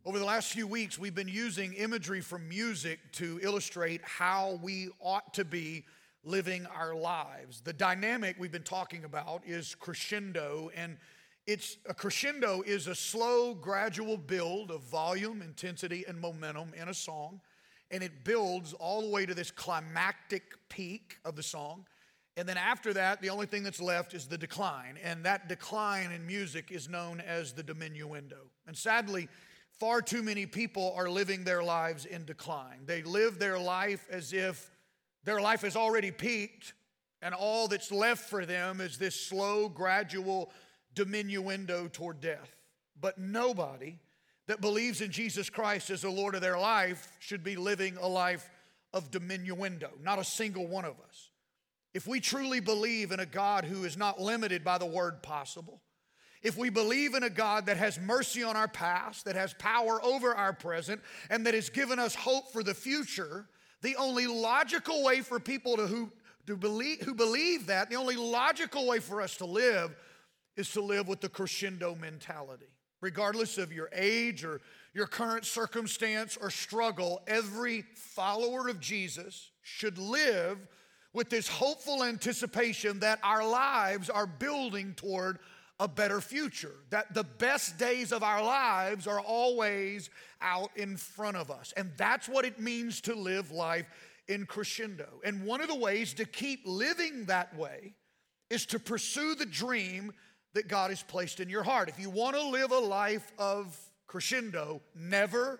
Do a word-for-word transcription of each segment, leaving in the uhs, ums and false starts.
Over the last few weeks, we've been using imagery from music to illustrate how we ought to be living our lives. The dynamic we've been talking about is crescendo, and it's a crescendo is a slow, gradual build of volume, intensity, and momentum in a song, and it builds all the way to this climactic peak of the song. And then after that, the only thing that's left is the decline, and that decline in music is known as the diminuendo. And sadly, far too many people are living their lives in decline. They live their life as if their life has already peaked and all that's left for them is this slow, gradual diminuendo toward death. But nobody that believes in Jesus Christ as the Lord of their life should be living a life of diminuendo. Not a single one of us. If we truly believe in a God who is not limited by the word possible, if we believe in a God that has mercy on our past, that has power over our present, and that has given us hope for the future, the only logical way for people to who, to believe, who believe that, the only logical way for us to live is to live with the crescendo mentality. Regardless of your age or your current circumstance or struggle, every follower of Jesus should live with this hopeful anticipation that our lives are building toward a better future, that the best days of our lives are always out in front of us. And that's what it means to live life in crescendo. And one of the ways to keep living that way is to pursue the dream that God has placed in your heart. If you want to live a life of crescendo, never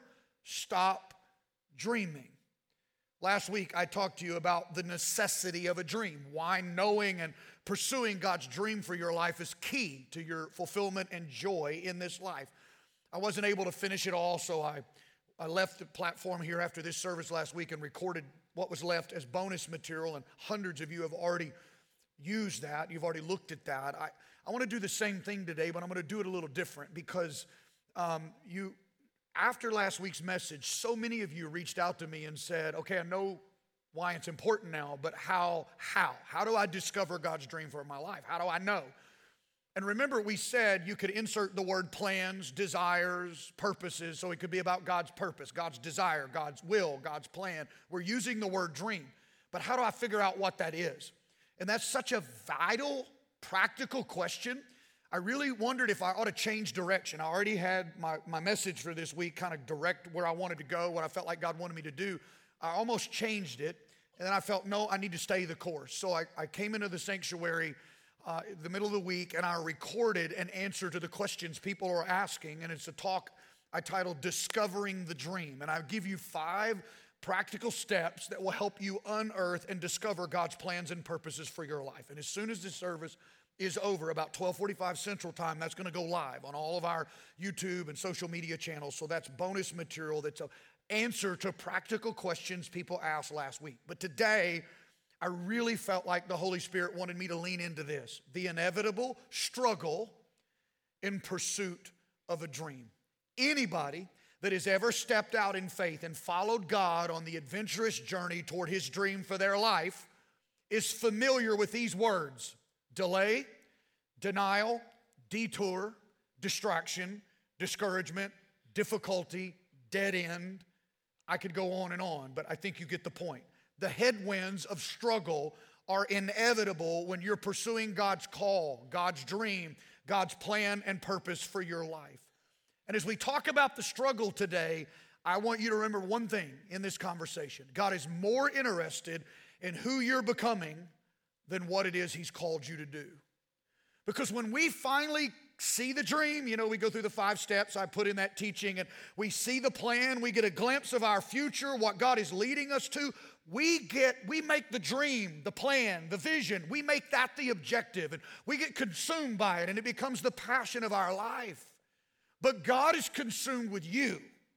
stop dreaming. Last week, I talked to you about the necessity of a dream, why knowing and pursuing God's dream for your life is key to your fulfillment and joy in this life. I wasn't able to finish it all, so I, I left the platform here after this service last week and recorded what was left as bonus material, and hundreds of you have already used that. You've already looked at that. I, I want to do the same thing today, but I'm going to do it a little different because um, you... After last week's message, so many of you reached out to me and said, okay, I know why it's important now, but how, how? How do I discover God's dream for my life? How do I know? And remember, we said you could insert the word plans, desires, purposes, so it could be about God's purpose, God's desire, God's will, God's plan. We're using the word dream, but how do I figure out what that is? And that's such a vital, practical question. I really wondered if I ought to change direction. I already had my, my message for this week kind of direct where I wanted to go, what I felt like God wanted me to do. I almost changed it, and then I felt, no, I need to stay the course. So I, I came into the sanctuary uh, in the middle of the week, and I recorded an answer to the questions people are asking, and it's a talk I titled Discovering the Dream. And I'll give you five practical steps that will help you unearth and discover God's plans and purposes for your life. And as soon as this service is over, about twelve forty-five Central Time, that's going to go live on all of our YouTube and social media channels. So that's bonus material that's an answer to practical questions people asked last week. But today, I really felt like the Holy Spirit wanted me to lean into this, the inevitable struggle in pursuit of a dream. Anybody that has ever stepped out in faith and followed God on the adventurous journey toward His dream for their life is familiar with these words: delay, denial, detour, distraction, discouragement, difficulty, dead end. I could go on and on, but I think you get the point. The headwinds of struggle are inevitable when you're pursuing God's call, God's dream, God's plan and purpose for your life. And as we talk about the struggle today, I want you to remember one thing in this conversation. God is more interested in who you're becoming than what it is He's called you to do. Because when we finally see the dream, you know, we go through the five steps I put in that teaching, and we see the plan, we get a glimpse of our future, what God is leading us to, we get, we make the dream, the plan, the vision, we make that the objective, and we get consumed by it, and it becomes the passion of our life. But God is consumed with you.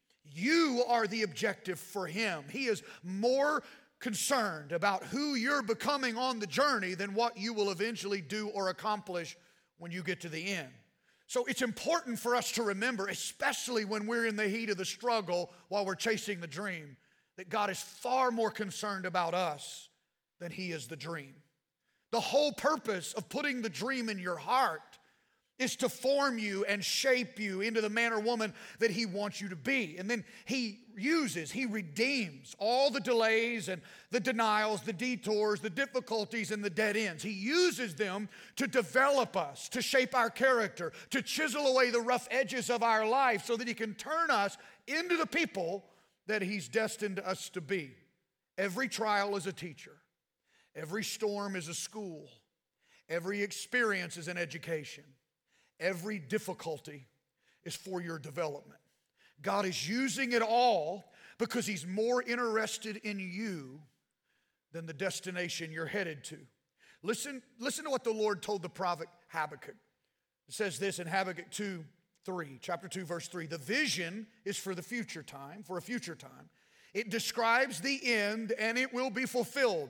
You are the objective for Him. He is more concerned about who you're becoming on the journey than what you will eventually do or accomplish when you get to the end. So it's important for us to remember, especially when we're in the heat of the struggle while we're chasing the dream, that God is far more concerned about us than He is the dream. The whole purpose of putting the dream in your heart is to form you and shape you into the man or woman that he wants you to be. And then he uses, he redeems all the delays and the denials, the detours, the difficulties, and the dead ends. He uses them to develop us, to shape our character, to chisel away the rough edges of our life so that he can turn us into the people that he's destined us to be. Every trial is a teacher. Every storm is a school. Every experience is an education. Every difficulty is for your development. God is using it all because he's more interested in you than the destination you're headed to. Listen, listen to what the Lord told the prophet Habakkuk. It says this in Habakkuk two, three, chapter two, verse three. The vision is for the future time, for a future time. It describes the end and it will be fulfilled.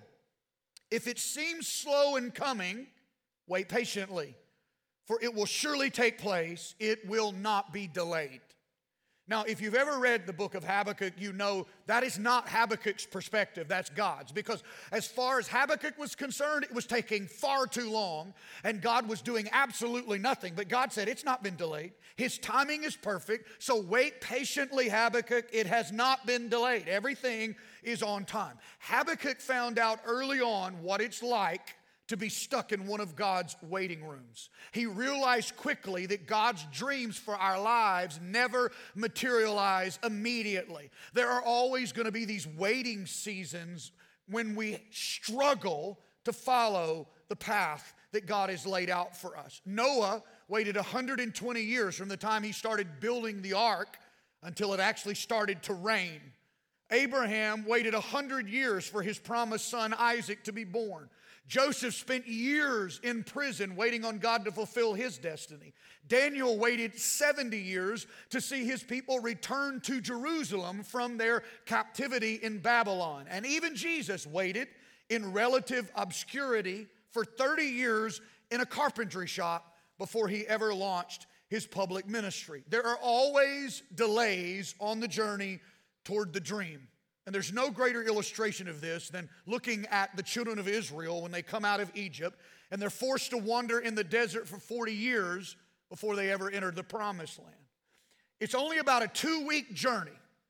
If it seems slow in coming, wait patiently. For it will surely take place. It will not be delayed. Now, if you've ever read the book of Habakkuk, you know that is not Habakkuk's perspective, that's God's. Because as far as Habakkuk was concerned, it was taking far too long, and God was doing absolutely nothing. But God said, it's not been delayed. His timing is perfect, so wait patiently, Habakkuk. It has not been delayed. Everything is on time. Habakkuk found out early on what it's like to be stuck in one of God's waiting rooms. He realized quickly that God's dreams for our lives never materialize immediately. There are always going to be these waiting seasons when we struggle to follow the path that God has laid out for us. Noah waited one hundred twenty years from the time he started building the ark until it actually started to rain. Abraham waited one hundred years for his promised son Isaac to be born. Joseph spent years in prison waiting on God to fulfill his destiny. Daniel waited seventy years to see his people return to Jerusalem from their captivity in Babylon. And even Jesus waited in relative obscurity for thirty years in a carpentry shop before he ever launched his public ministry. There are always delays on the journey toward the dream. And there's no greater illustration of this than looking at the children of Israel when they come out of Egypt and they're forced to wander in the desert for forty years before they ever enter the promised land. It's only about a two-week journey.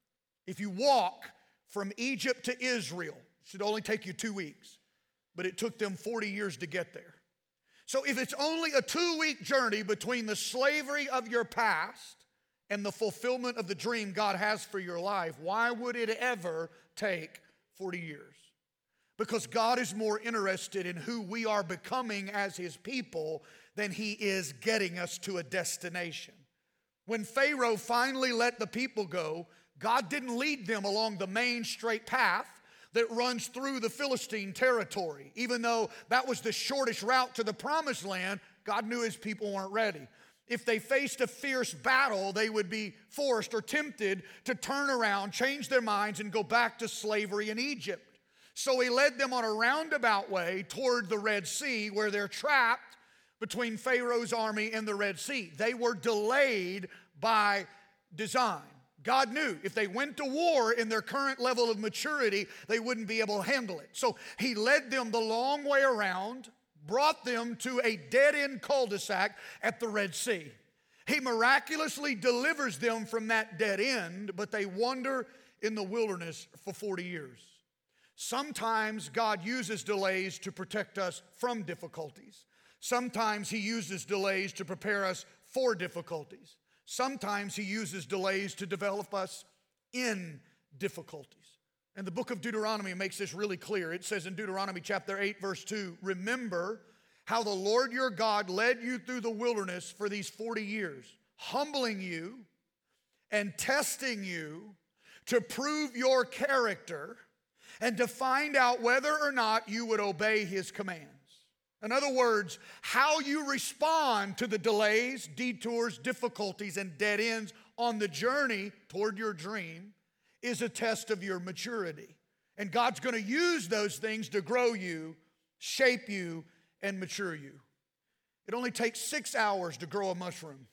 If you walk from Egypt to Israel, it should only take you two weeks, but it took them forty years to get there. So if it's only a two-week journey between the slavery of your past and the fulfillment of the dream God has for your life, why would it ever take forty years? Because God is more interested in who we are becoming as his people than he is getting us to a destination. When Pharaoh finally let the people go, God didn't lead them along the main straight path that runs through the Philistine territory. Even though that was the shortest route to the promised land, God knew his people weren't ready. If they faced a fierce battle, they would be forced or tempted to turn around, change their minds, and go back to slavery in Egypt. So he led them on a roundabout way toward the Red Sea, where they're trapped between Pharaoh's army and the Red Sea. They were delayed by design. God knew if they went to war in their current level of maturity, they wouldn't be able to handle it. So he led them the long way around, brought them to a dead-end cul-de-sac at the Red Sea. He miraculously delivers them from that dead end, but they wander in the wilderness for forty years. Sometimes God uses delays to protect us from difficulties. Sometimes he uses delays to prepare us for difficulties. Sometimes he uses delays to develop us in difficulties. And the book of Deuteronomy makes this really clear. It says in Deuteronomy chapter eight, verse two, remember how the Lord your God led you through the wilderness for these forty years, humbling you and testing you to prove your character and to find out whether or not you would obey his commands. In other words, how you respond to the delays, detours, difficulties, and dead ends on the journey toward your dream is a test of your maturity. And God's going to use those things to grow you, shape you, and mature you. It only takes six hours to grow a mushroom.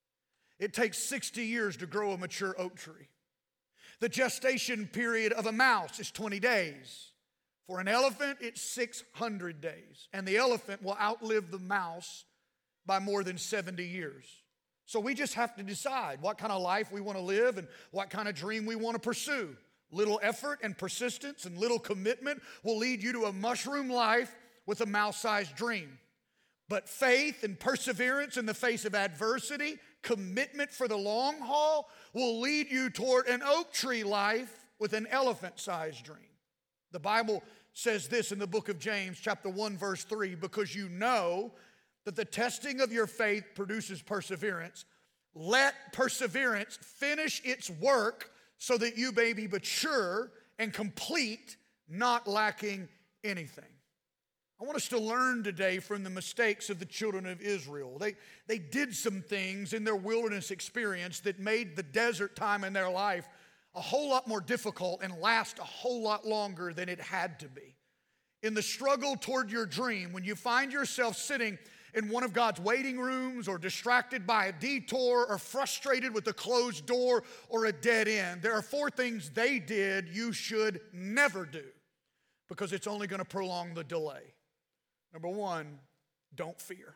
It takes sixty years to grow a mature oak tree. The gestation period of a mouse is twenty days. For an elephant, it's six hundred days. And the elephant will outlive the mouse by more than seventy years. So we just have to decide what kind of life we want to live and what kind of dream we want to pursue. Little effort and persistence and little commitment will lead you to a mushroom life with a mouse-sized dream. But faith and perseverance in the face of adversity, commitment for the long haul, will lead you toward an oak tree life with an elephant-sized dream. The Bible says this in the book of James, chapter one, verse three, because you know that the testing of your faith produces perseverance. Let perseverance finish its work so that you may be mature and complete, not lacking anything. I want us to learn today from the mistakes of the children of Israel. They, they did some things in their wilderness experience that made the desert time in their life a whole lot more difficult and last a whole lot longer than it had to be. In the struggle toward your dream, when you find yourself sitting in one of God's waiting rooms or distracted by a detour or frustrated with a closed door or a dead end, there are four things they did you should never do because it's only going to prolong the delay. Number one, don't fear.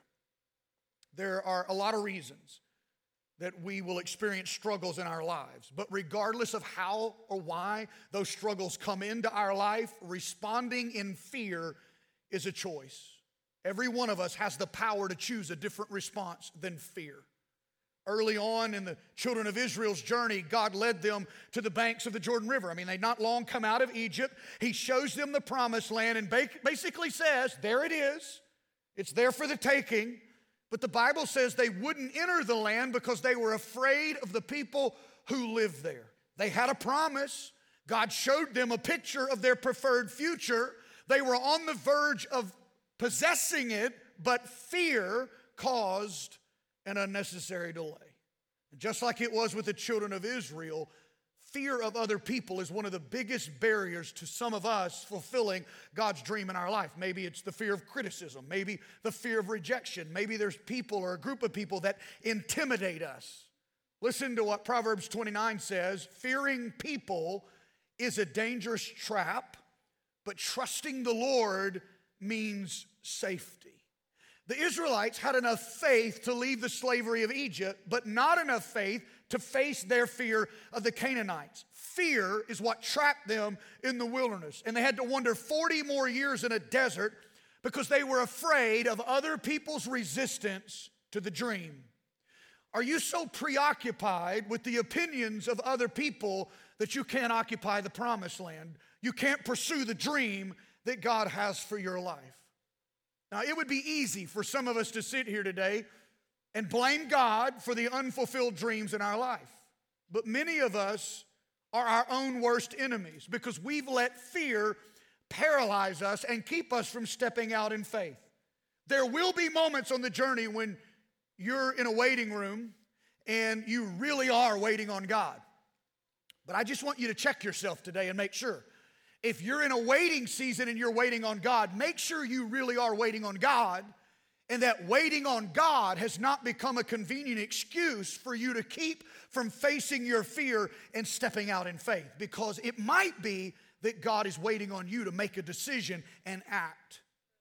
There are a lot of reasons that we will experience struggles in our lives, but regardless of how or why those struggles come into our life, responding in fear is a choice. Every one of us has the power to choose a different response than fear. Early on in the children of Israel's journey, God led them to the banks of the Jordan River. I mean, they'd not long come out of Egypt. He shows them the promised land and basically says, there it is. It's there for the taking. But the Bible says they wouldn't enter the land because they were afraid of the people who lived there. They had a promise. God showed them a picture of their preferred future. They were on the verge of possessing it, but fear caused an unnecessary delay. And just like it was with the children of Israel, fear of other people is one of the biggest barriers to some of us fulfilling God's dream in our life. Maybe it's the fear of criticism, maybe the fear of rejection, maybe there's people or a group of people that intimidate us. Listen to what Proverbs twenty-nine says, fearing people is a dangerous trap, but trusting the Lord means safety. The Israelites had enough faith to leave the slavery of Egypt, but not enough faith to face their fear of the Canaanites. Fear is what trapped them in the wilderness, and they had to wander forty more years in a desert because they were afraid of other people's resistance to the dream. Are you so preoccupied with the opinions of other people that you can't occupy the promised land? You can't pursue the dream that God has for your life. Now, it would be easy for some of us to sit here today and blame God for the unfulfilled dreams in our life. But many of us are our own worst enemies because we've let fear paralyze us and keep us from stepping out in faith. There will be moments on the journey when you're in a waiting room and you really are waiting on God. But I just want you to check yourself today and make sure. If you're in a waiting season and you're waiting on God, make sure you really are waiting on God and that waiting on God has not become a convenient excuse for you to keep from facing your fear and stepping out in faith, because it might be that God is waiting on you to make a decision and act.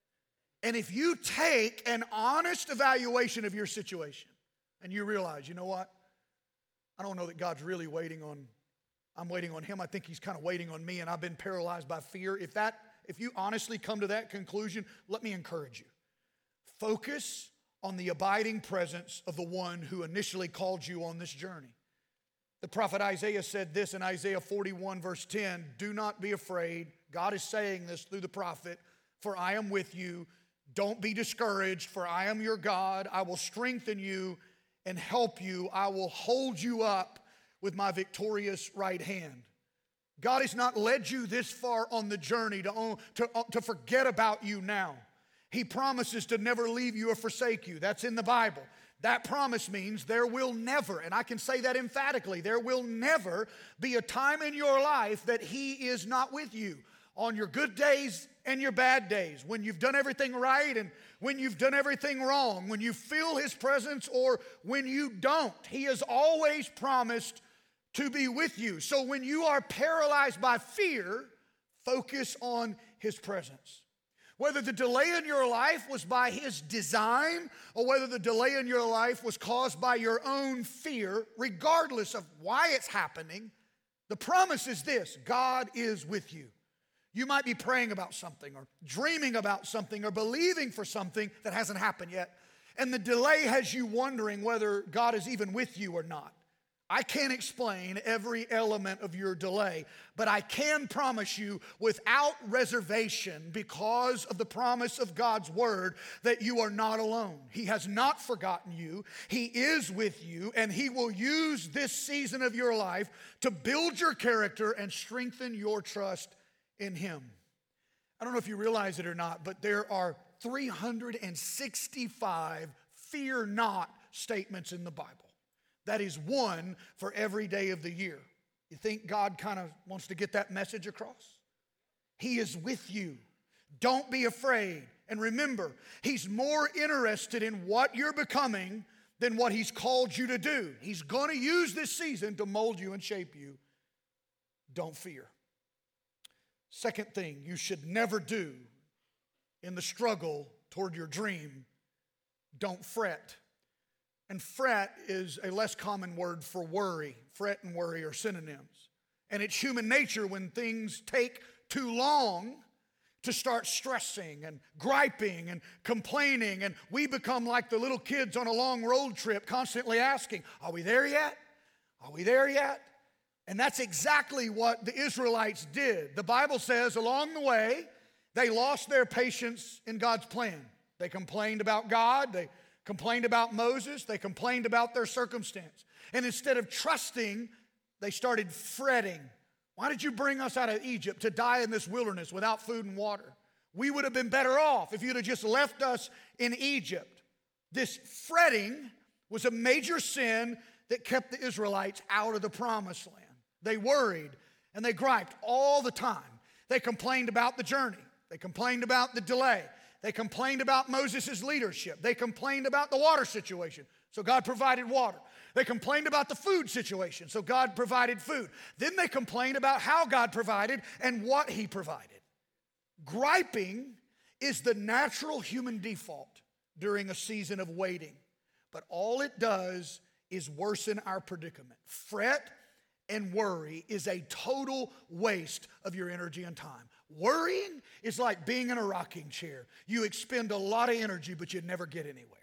And if you take an honest evaluation of your situation and you realize, you know what? I don't know that God's really waiting on I'm waiting on him. I think he's kind of waiting on me, and I've been paralyzed by fear. If that, if you honestly come to that conclusion, let me encourage you. Focus on the abiding presence of the one who initially called you on this journey. The prophet Isaiah said this in Isaiah forty-one, verse ten, do not be afraid. God is saying this through the prophet, for I am with you. Don't be discouraged, for I am your God. I will strengthen you and help you. I will hold you up with my victorious right hand. God has not led you this far on the journey to, own, to, to forget about you now. He promises to never leave you or forsake you. That's in the Bible. That promise means there will never, and I can say that emphatically, there will never be a time in your life that he is not with you on your good days and your bad days, when you've done everything right and when you've done everything wrong, when you feel his presence or when you don't. He has always promised to be with you. So when you are paralyzed by fear, focus on his presence. Whether the delay in your life was by His design or whether the delay in your life was caused by your own fear, regardless of why it's happening, the promise is this: God is with you. You might be praying about something or dreaming about something or believing for something that hasn't happened yet, and the delay has you wondering whether God is even with you or not. I can't explain every element of your delay, but I can promise you without reservation, because of the promise of God's word, that you are not alone. He has not forgotten you. He is with you, and He will use this season of your life to build your character and strengthen your trust in Him. I don't know if you realize it or not, but there are three hundred sixty-five fear not statements in the Bible. That is one for every day of the year. You think God kind of wants to get that message across? He is with you. Don't be afraid. And remember, He's more interested in what you're becoming than what He's called you to do. He's going to use this season to mold you and shape you. Don't fear. Second thing you should never do in the struggle toward your dream: don't fret. And fret is a less common word for worry. Fret and worry are synonyms. And it's human nature when things take too long to start stressing and griping and complaining. And we become like the little kids on a long road trip, constantly asking, are we there yet? Are we there yet? And that's exactly what the Israelites did. The Bible says along the way, they lost their patience in God's plan. They complained about God. They complained about Moses. They complained about their circumstance. And instead of trusting, they started fretting. Why did you bring us out of Egypt to die in this wilderness without food and water? We would have been better off if you'd have just left us in Egypt. This fretting was a major sin that kept the Israelites out of the promised land. They worried and they griped all the time. They complained about the journey. They complained about the delay. They complained about Moses' leadership. They complained about the water situation, so God provided water. They complained about the food situation, so God provided food. Then they complained about how God provided and what He provided. Griping is the natural human default during a season of waiting, but all it does is worsen our predicament. Fret and worry is a total waste of your energy and time. Worrying is like being in a rocking chair. You expend a lot of energy, but you never get anywhere.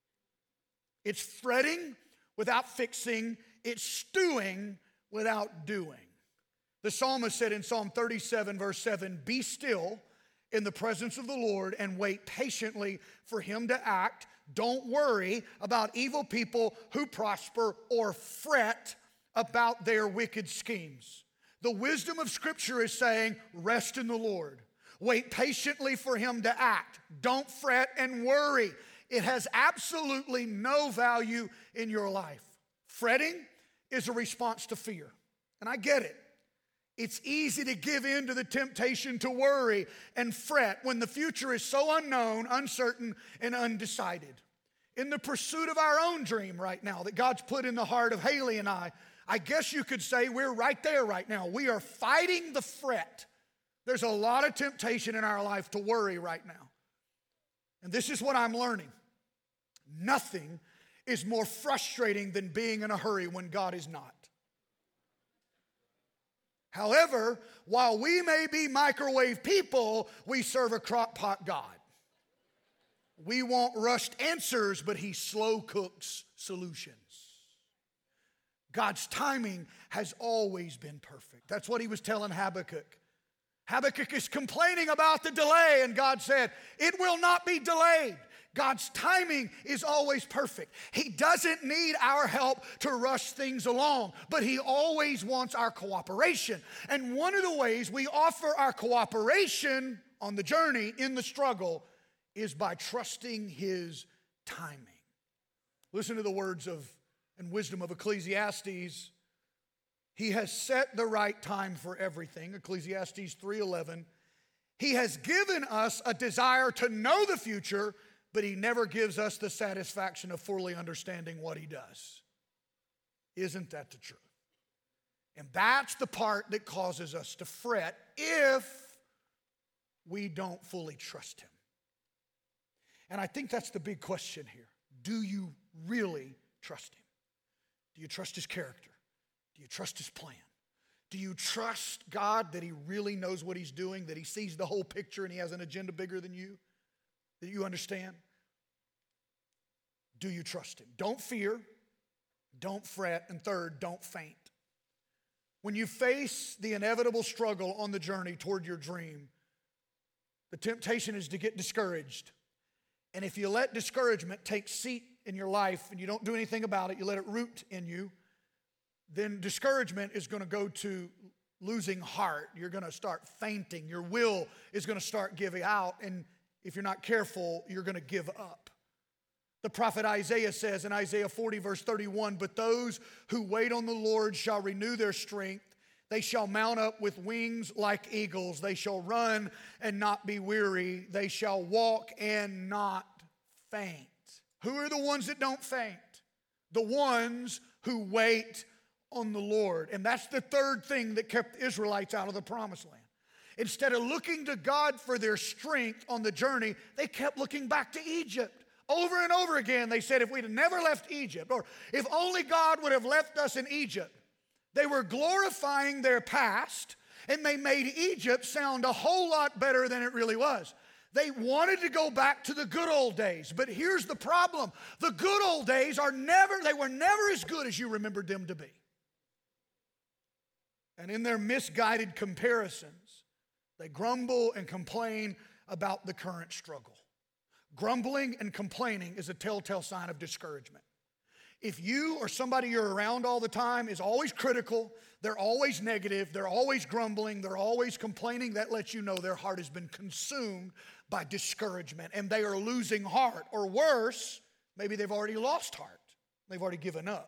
It's fretting without fixing. It's stewing without doing. The psalmist said in Psalm thirty-seven, verse seven, "Be still in the presence of the Lord and wait patiently for Him to act. Don't worry about evil people who prosper or fret about their wicked schemes." The wisdom of Scripture is saying, rest in the Lord. Wait patiently for Him to act. Don't fret and worry. It has absolutely no value in your life. Fretting is a response to fear. And I get it. It's easy to give in to the temptation to worry and fret when the future is so unknown, uncertain, and undecided. In the pursuit of our own dream right now that God's put in the heart of Haley and I, I guess you could say we're right there right now. We are fighting the fret. There's a lot of temptation in our life to worry right now. And this is what I'm learning. Nothing is more frustrating than being in a hurry when God is not. However, while we may be microwave people, we serve a crock pot God. We want rushed answers, but He slow cooks solutions. God's timing has always been perfect. That's what He was telling Habakkuk. Habakkuk is complaining about the delay, and God said, it will not be delayed. God's timing is always perfect. He doesn't need our help to rush things along, but He always wants our cooperation. And one of the ways we offer our cooperation on the journey, in the struggle, is by trusting His timing. Listen to the words of and wisdom of Ecclesiastes. He has set the right time for everything, Ecclesiastes three eleven. He has given us a desire to know the future, but He never gives us the satisfaction of fully understanding what He does. Isn't that the truth? And that's the part that causes us to fret if we don't fully trust Him. And I think that's the big question here. Do you really trust him? Do you trust his character? Do you trust his plan? Do you trust God that he really knows what he's doing, that he sees the whole picture and he has an agenda bigger than you? That you understand? Do you trust him? Don't fear, don't fret, and third, don't faint. When you face the inevitable struggle on the journey toward your dream, the temptation is to get discouraged. And if you let discouragement take seat in your life and you don't do anything about it, you let it root in you, then discouragement is going to go to losing heart. You're going to start fainting. Your will is going to start giving out. And if you're not careful, you're going to give up. The prophet Isaiah says in Isaiah forty verse thirty-one, "But those who wait on the Lord shall renew their strength. They shall mount up with wings like eagles. They shall run and not be weary. They shall walk and not faint." Who are the ones that don't faint? The ones who wait on the Lord. And that's the third thing that kept the Israelites out of the promised land. Instead of looking to God for their strength on the journey, they kept looking back to Egypt. Over and over again, they said, if we'd have never left Egypt, or if only God would have left us in Egypt. They were glorifying their past, and they made Egypt sound a whole lot better than it really was. They wanted to go back to the good old days, but here's the problem. The good old days are never, they were never as good as you remembered them to be. And in their misguided comparisons, they grumble and complain about the current struggle. Grumbling and complaining is a telltale sign of discouragement. If you or somebody you're around all the time is always critical, they're always negative, they're always grumbling, they're always complaining, that lets you know their heart has been consumed by discouragement and they are losing heart. Or worse, maybe they've already lost heart. They've already given up.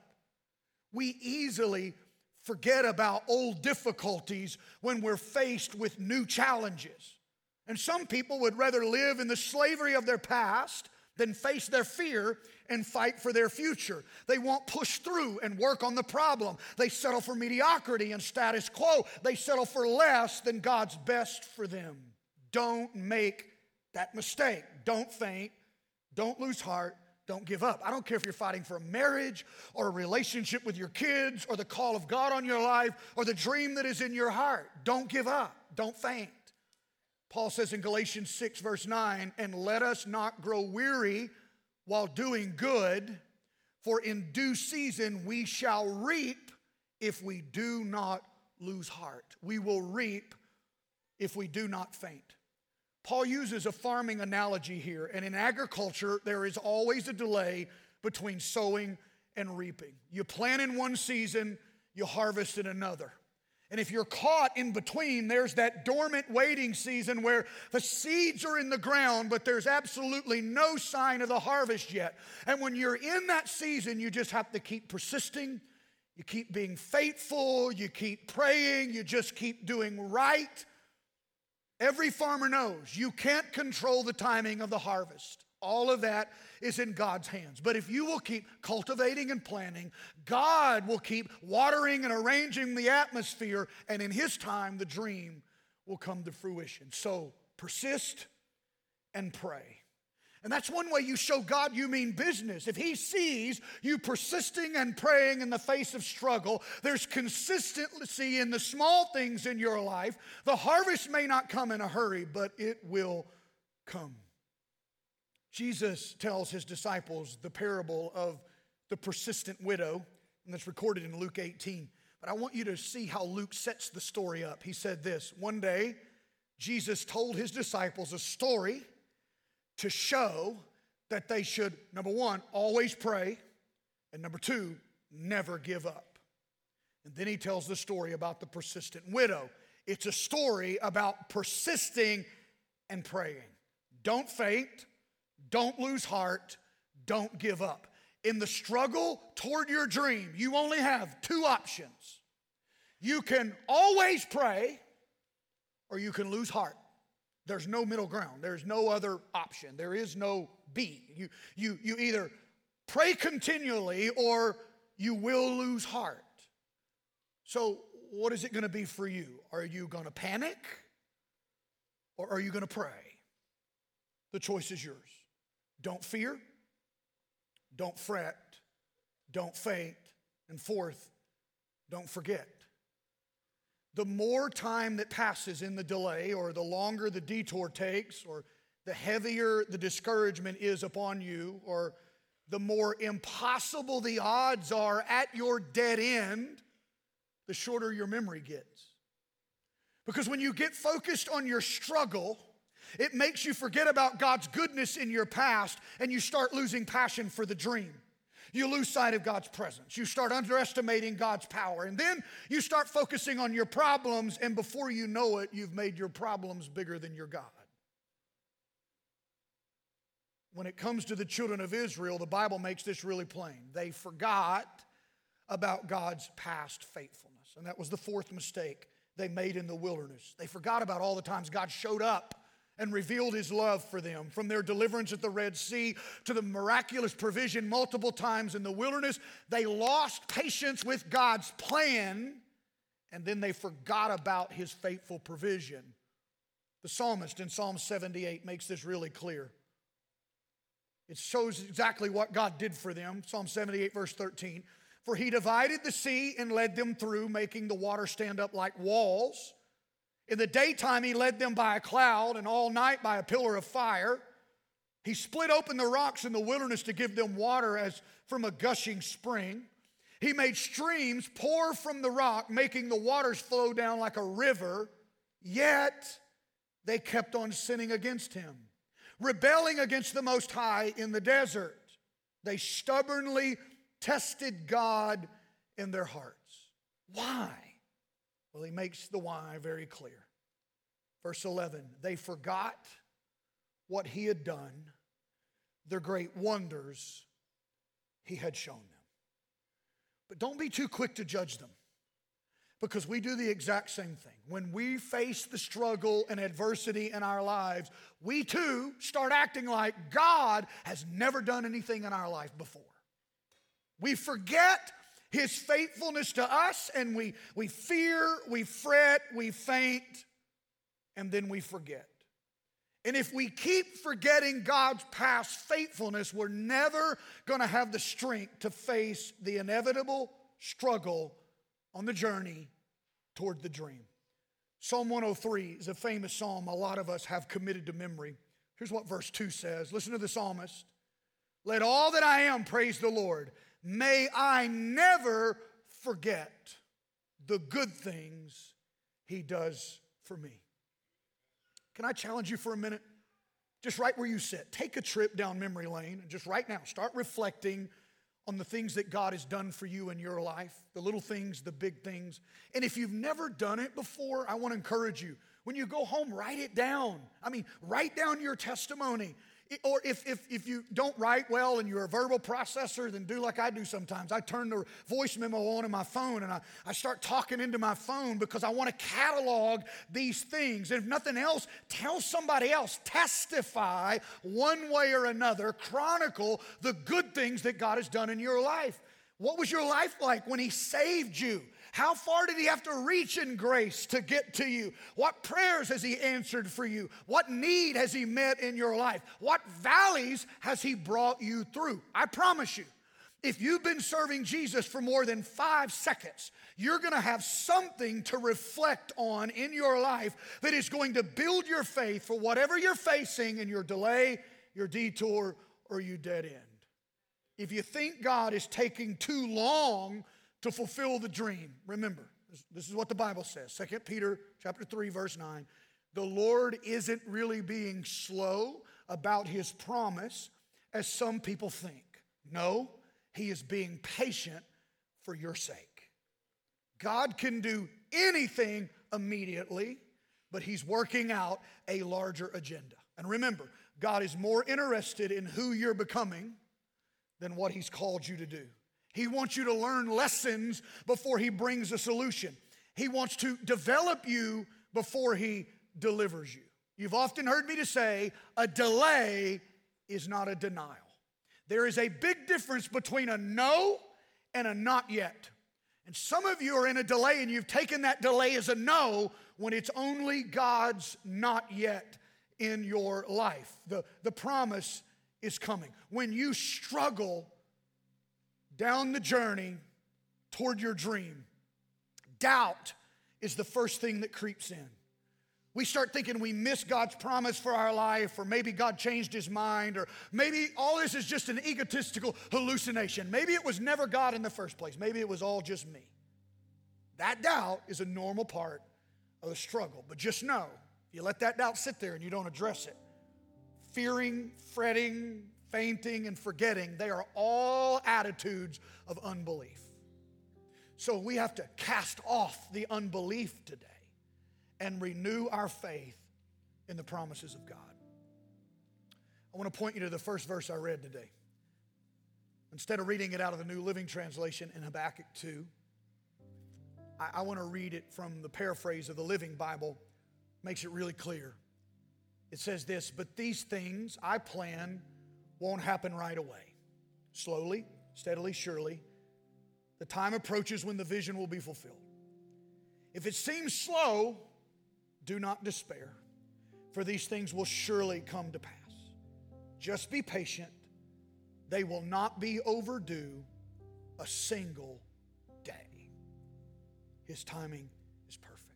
We easily forget about old difficulties when we're faced with new challenges. And some people would rather live in the slavery of their past than face their fear and fight for their future. They won't push through and work on the problem. They settle for mediocrity and status quo. They settle for less than God's best for them. Don't make that mistake. Don't faint. Don't lose heart. Don't give up. I don't care if you're fighting for a marriage or a relationship with your kids or the call of God on your life or the dream that is in your heart. Don't give up. Don't faint. Paul says in Galatians six verse nine, "And let us not grow weary while doing good, for in due season we shall reap if we do not lose heart." We will reap if we do not faint. Paul uses a farming analogy here, and in agriculture there is always a delay between sowing and reaping. You plant in one season, you harvest in another. And if you're caught in between, there's that dormant waiting season where the seeds are in the ground, but there's absolutely no sign of the harvest yet. And when you're in that season, you just have to keep persisting. You keep being faithful. You keep praying. You just keep doing right. Every farmer knows you can't control the timing of the harvest. All of that is in God's hands. But if you will keep cultivating and planting, God will keep watering and arranging the atmosphere, and in His time, the dream will come to fruition. So persist and pray. And that's one way you show God you mean business. If He sees you persisting and praying in the face of struggle, there's consistency in the small things in your life. The harvest may not come in a hurry, but it will come. Jesus tells His disciples the parable of the persistent widow, and that's recorded in Luke eighteen. But I want you to see how Luke sets the story up. He said this: one day, Jesus told His disciples a story to show that they should, number one, always pray, and number two, never give up. And then He tells the story about the persistent widow. It's a story about persisting and praying. Don't faint. Don't lose heart. Don't give up. In the struggle toward your dream, you only have two options. You can always pray, or you can lose heart. There's no middle ground. There's no other option. There is no B. You, you, you either pray continually or you will lose heart. So what is it going to be for you? Are you going to panic or are you going to pray? The choice is yours. Don't fear, don't fret, don't faint, and fourth, don't forget. The more time that passes in the delay, or the longer the detour takes, or the heavier the discouragement is upon you, or the more impossible the odds are at your dead end, the shorter your memory gets. Because when you get focused on your struggle, it makes you forget about God's goodness in your past, and you start losing passion for the dream. You lose sight of God's presence. You start underestimating God's power, and then you start focusing on your problems, and before you know it, you've made your problems bigger than your God. When it comes to the children of Israel, the Bible makes this really plain. They forgot about God's past faithfulness, and that was the fourth mistake they made in the wilderness. They forgot about all the times God showed up and revealed His love for them. From their deliverance at the Red Sea to the miraculous provision multiple times in the wilderness, they lost patience with God's plan, and then they forgot about His faithful provision. The psalmist in Psalm seventy-eight makes this really clear. It shows exactly what God did for them. Psalm seventy-eight, verse thirteen. For He divided the sea and led them through, making the water stand up like walls. In the daytime He led them by a cloud, and all night by a pillar of fire. He split open the rocks in the wilderness to give them water as from a gushing spring. He made streams pour from the rock, making the waters flow down like a river. Yet they kept on sinning against Him, rebelling against the Most High in the desert. They stubbornly tested God in their hearts. Why? Well, He makes the why very clear. Verse eleven, they forgot what He had done, the great wonders He had shown them. But don't be too quick to judge them, because we do the exact same thing. When we face the struggle and adversity in our lives, we too start acting like God has never done anything in our life before. We forget His faithfulness to us, and we, we fear, we fret, we faint, and then we forget. And if we keep forgetting God's past faithfulness, we're never going to have the strength to face the inevitable struggle on the journey toward the dream. Psalm one oh three is a famous psalm a lot of us have committed to memory. Here's what verse two says. Listen to the psalmist. Let all that I am praise the Lord. May I never forget the good things He does for me. Can I challenge you for a minute? Just right where you sit. Take a trip down memory lane, and just right now start reflecting on the things that God has done for you in your life, the little things, the big things. And if you've never done it before, I want to encourage you. When you go home, write it down. I mean, write down your testimony. Or if, if, if you don't write well and you're a verbal processor, then do like I do sometimes. I turn the voice memo on in my phone, and I, I start talking into my phone because I want to catalog these things. And if nothing else, tell somebody else. Testify one way or another. Chronicle the good things that God has done in your life. What was your life like when He saved you? How far did He have to reach in grace to get to you? What prayers has He answered for you? What need has He met in your life? What valleys has He brought you through? I promise you, if you've been serving Jesus for more than five seconds, you're going to have something to reflect on in your life that is going to build your faith for whatever you're facing in your delay, your detour, or your dead end. If you think God is taking too long to fulfill the dream, remember, this is what the Bible says. Second Peter chapter three, verse nine. The Lord isn't really being slow about His promise as some people think. No, He is being patient for your sake. God can do anything immediately, but He's working out a larger agenda. And remember, God is more interested in who you're becoming than what He's called you to do. He wants you to learn lessons before He brings a solution. He wants to develop you before He delivers you. You've often heard me to say, a delay is not a denial. There is a big difference between a no and a not yet. And some of you are in a delay, and you've taken that delay as a no when it's only God's not yet in your life. The, the promise is coming. When you struggle down the journey toward your dream, doubt is the first thing that creeps in. We start thinking we missed God's promise for our life, or maybe God changed his mind, or maybe all this is just an egotistical hallucination. Maybe it was never God in the first place. Maybe it was all just me. That doubt is a normal part of the struggle. But just know, if you let that doubt sit there and you don't address it, fearing, fretting, fainting, and forgetting, they are all attitudes of unbelief. So we have to cast off the unbelief today and renew our faith in the promises of God. I want to point you to the first verse I read today. Instead of reading it out of the New Living Translation in Habakkuk two, I, I want to read it from the paraphrase of the Living Bible. Makes it really clear. It says this, but these things I plan won't happen right away. Slowly, steadily, surely, the time approaches when the vision will be fulfilled. If it seems slow, do not despair, for these things will surely come to pass. Just be patient. They will not be overdue a single day. His timing is perfect.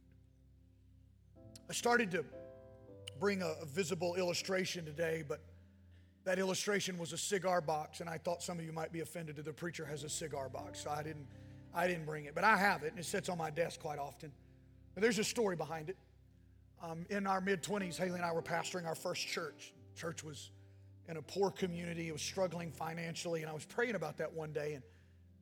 I started to bring a, a visible illustration today, but that illustration was a cigar box, and I thought some of you might be offended that the preacher has a cigar box, so I didn't, I didn't bring it. But I have it, and it sits on my desk quite often. But there's a story behind it. Um, in our mid-twenties, Haley and I were pastoring our first church. Church was in a poor community. It was struggling financially, and I was praying about that one day, and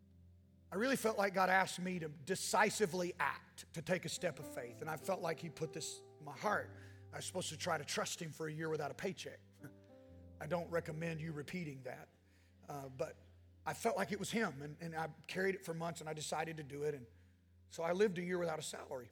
I really felt like God asked me to decisively act, to take a step of faith, and I felt like he put this in my heart. I was supposed to try to trust him for a year without a paycheck. I don't recommend you repeating that, uh, but I felt like it was him, and, and I carried it for months, and I decided to do it, and so I lived a year without a salary.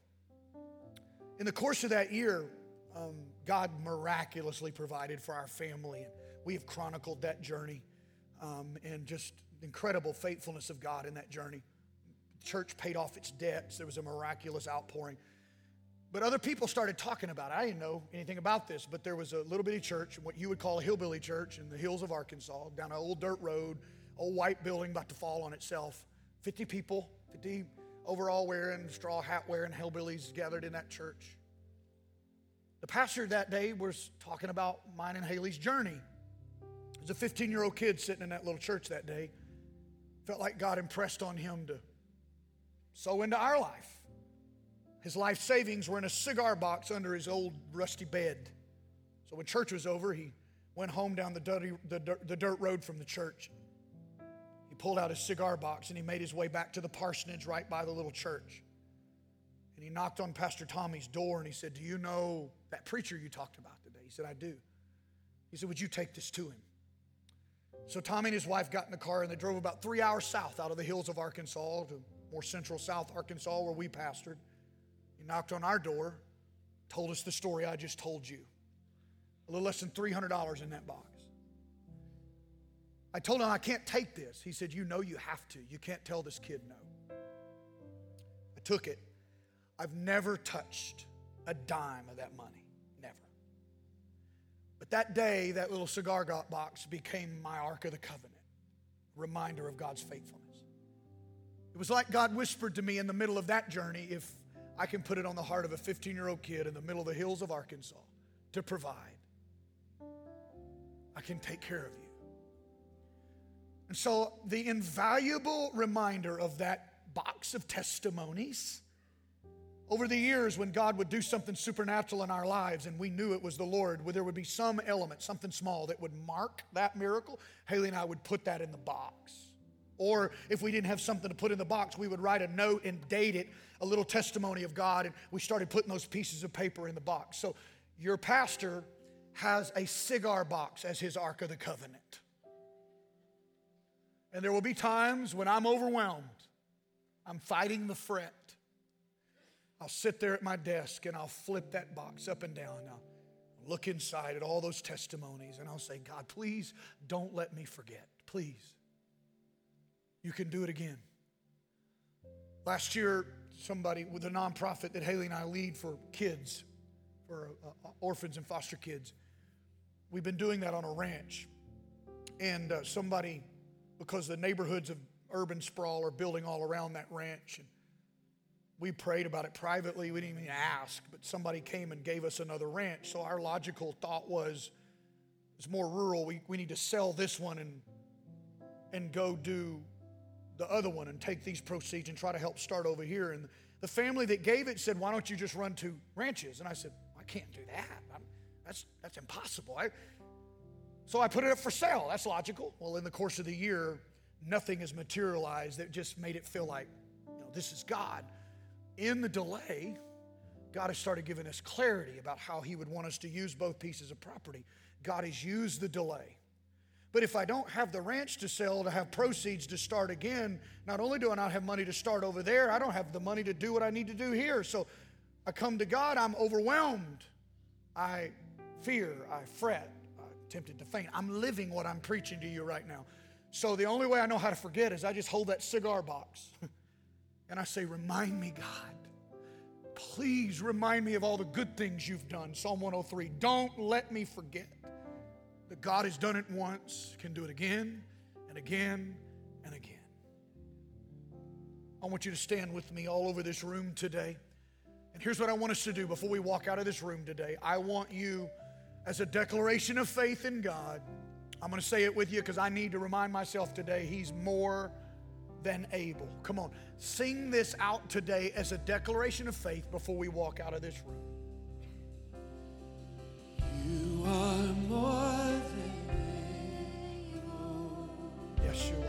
In the course of that year, um, God miraculously provided for our family, and we have chronicled that journey, um, and just incredible faithfulness of God in that journey. The church paid off its debts. There was a miraculous outpouring. But other people started talking about it. I didn't know anything about this, but there was a little bitty church, what you would call a hillbilly church in the hills of Arkansas, down an old dirt road, old white building about to fall on itself. fifty people, fifty overall wearing, straw hat wearing hillbillies gathered in that church. The pastor that day was talking about mine and Haley's journey. There was a fifteen-year-old kid sitting in that little church that day. Felt like God impressed on him to sow into our life. His life savings were in a cigar box under his old rusty bed. So when church was over, he went home down the, dirty, the, dirt, the dirt road from the church. He pulled out his cigar box and he made his way back to the parsonage right by the little church. And he knocked on Pastor Tommy's door and he said, do you know that preacher you talked about today? He said, I do. He said, would you take this to him? So Tommy and his wife got in the car and they drove about three hours south out of the hills of Arkansas to more central South Arkansas where we pastored. He knocked on our door, told us the story I just told you. A little less than three hundred dollars in that box. I told him I can't take this. He said, you know you have to. You can't tell this kid no. I took it. I've never touched a dime of that money. Never. But that day, that little cigar box became my Ark of the Covenant, a reminder of God's faithfulness. It was like God whispered to me in the middle of that journey, if I can put it on the heart of a fifteen-year-old kid in the middle of the hills of Arkansas to provide, I can take care of you. And so the invaluable reminder of that box of testimonies over the years when God would do something supernatural in our lives and we knew it was the Lord, where there would be some element, something small that would mark that miracle, Haley and I would put that in the box. Or if we didn't have something to put in the box, we would write a note and date it, a little testimony of God, and we started putting those pieces of paper in the box. So your pastor has a cigar box as his Ark of the Covenant. And there will be times when I'm overwhelmed, I'm fighting the fret. I'll sit there at my desk and I'll flip that box up and down. I'll look inside at all those testimonies and I'll say, God, please don't let me forget. Please. You can do it again. Last year, somebody with a nonprofit that Haley and I lead for kids, for uh, orphans and foster kids, we've been doing that on a ranch. And uh, somebody, because the neighborhoods of urban sprawl are building all around that ranch, and we prayed about it privately. We didn't even ask, but somebody came and gave us another ranch. So our logical thought was, it's more rural. We, we need to sell this one and, and go do the other one and take these proceeds and try to help start over here. And the family that gave it said, why don't you just run two ranches? And I said, I can't do that. I'm, that's, that's impossible. I, so I put it up for sale. That's logical. Well, in the course of the year, nothing has materialized that just made it feel like, you know, this is God. In the delay, God has started giving us clarity about how He would want us to use both pieces of property. God has used the delay. But if I don't have the ranch to sell to have proceeds to start again, not only do I not have money to start over there, I don't have the money to do what I need to do here. So I come to God, I'm overwhelmed. I fear, I fret, I'm tempted to faint. I'm living what I'm preaching to you right now. So the only way I know how to forget is I just hold that cigar box. And I say, remind me, God. Please remind me of all the good things you've done. Psalm one oh three. Don't let me forget that God has done it once, can do it again and again and again. I want you to stand with me all over this room today. And here's what I want us to do before we walk out of this room today. I want you, as a declaration of faith in God, I'm going to say it with you because I need to remind myself today, He's more than able. Come on, sing this out today as a declaration of faith before we walk out of this room. You are more than able. Yes, you are.